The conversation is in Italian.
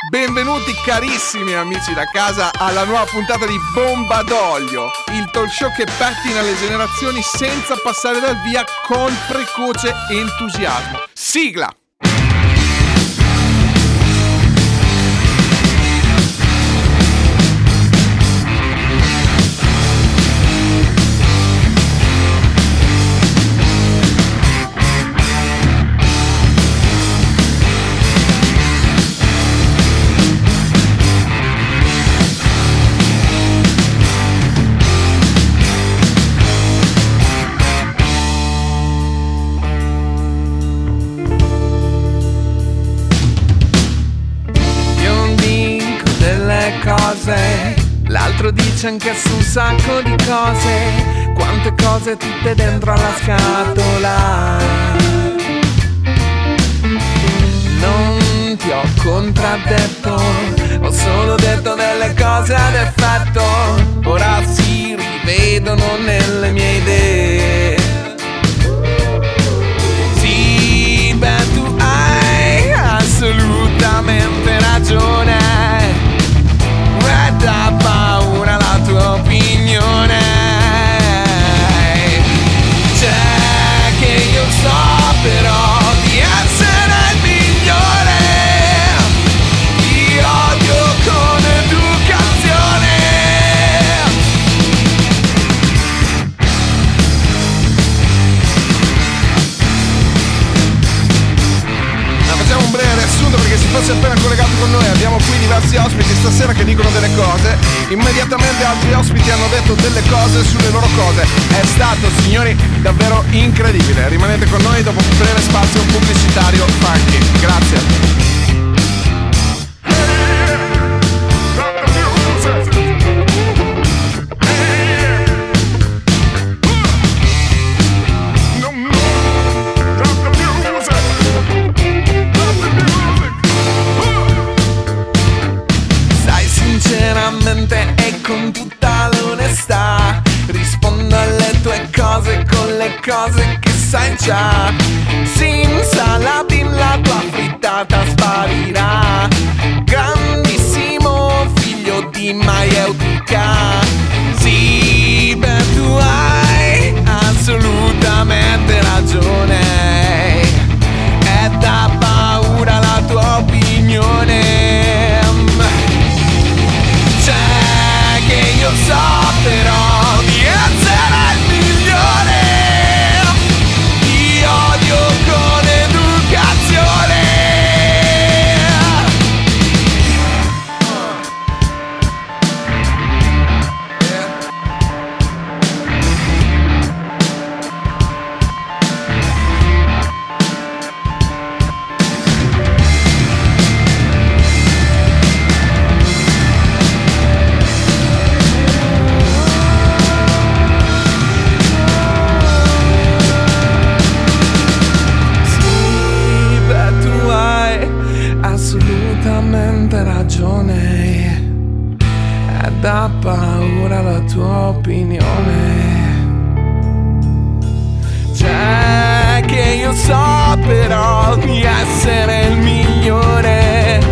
Benvenuti carissimi amici da casa alla nuova puntata di Bomba d'Olio, il talk show che pettina le generazioni senza passare dal via con precoce entusiasmo. Sigla! L'altro dice anche su un sacco di cose, quante cose tutte dentro alla scatola. Non ti ho contraddetto, ho solo detto delle cose ad effetto, ora si rivedono nelle mie idee. Sì, beh, tu hai assolutamente ragione, da paura la tua opinione. C'è che io so però di essere il migliore, ti odio con educazione. Ma facciamo un breve riassunto perché si fosse appena collegato con noi. Abbiamo qui diversi ospiti stasera che dicono delle cose, immediatamente altri ospiti hanno detto delle cose sulle loro cose. È stato, signori, davvero incredibile. Rimanete con noi dopo un breve spazio pubblicitario funky. Grazie. E con tutta l'onestà rispondo alle tue cose con le cose che sai già. Simsalabim, la tua frittata sparirà. Grandissimo figlio di maieutica. Sì, beh, tu hai assolutamente ragione, è da paura la tua opinione. Che io so però di essere il migliore, ti odio con educazione. Assolutamente ragione, è da paura la tua opinione. C'è che io so però di essere il migliore,